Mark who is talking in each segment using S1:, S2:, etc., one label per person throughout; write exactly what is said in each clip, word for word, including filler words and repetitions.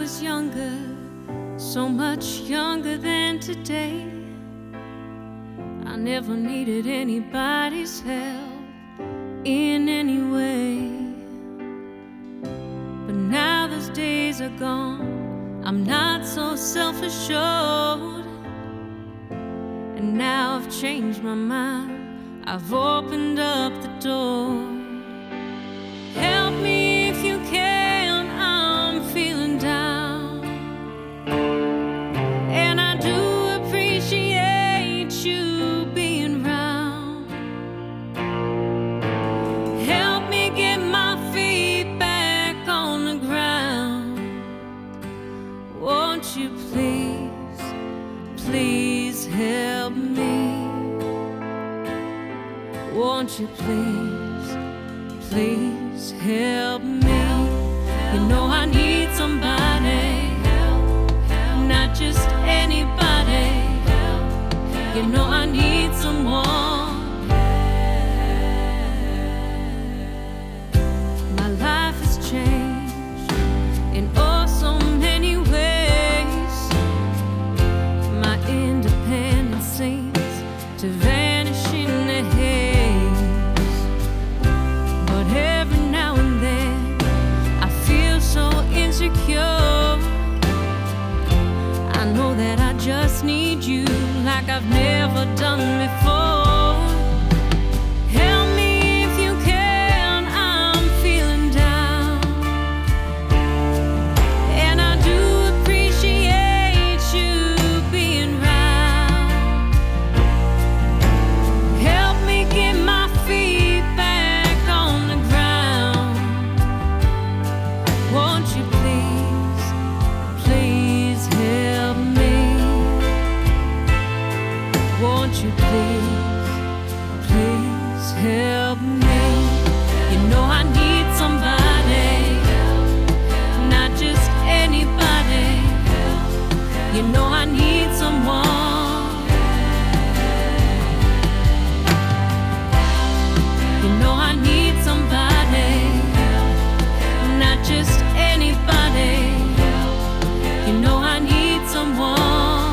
S1: was younger, so much younger than today, I never needed anybody's help in any way. But now those days are gone, I'm not so self-assured, and now I've changed my mind, I've opened up the door. Help me if you can, I'm feeling down, and I do appreciate you being round. Help me get my feet back on the ground. Won't you please, please help me? Won't you please, please help me? You know I need somebody, not just anybody. You know I need someone. My life has changed in oh so many ways. My independence seems to vanish in the haze, but every now and then I feel so insecure. I know that I just need you like I've never done before. Help me if you can, I'm feeling down, and I do appreciate you being round. Help me get my feet back on the ground. Won't you please, please help me? Won't you please, please help me? You know I need somebody, not just anybody. You know I need someone. You know I need somebody, not just anybody. You know I need someone.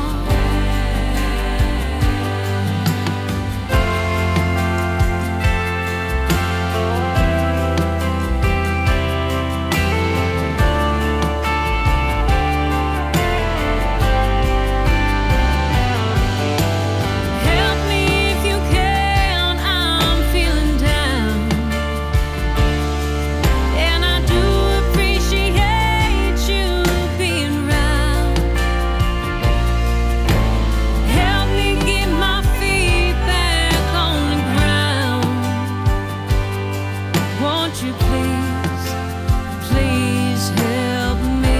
S1: Won't you please, please help me?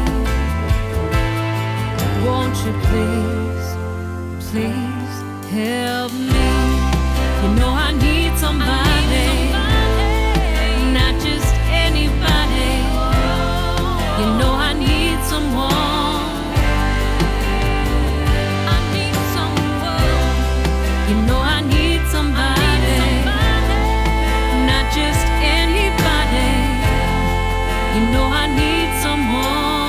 S1: Won't you please, please help me? You know I need somebody, not just anybody. You know I need someone. I need someone. You know I need somebody, not just anybody. You know I need someone.